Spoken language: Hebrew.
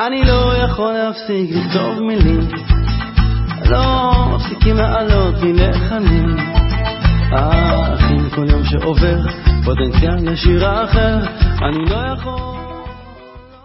אני לא יכול להפסיק לכתוב מילים, לא מפסיקים לעלות מלחנים. אחים כל יום שעובר פוטנציאל לשירה אחר, אני לא יכול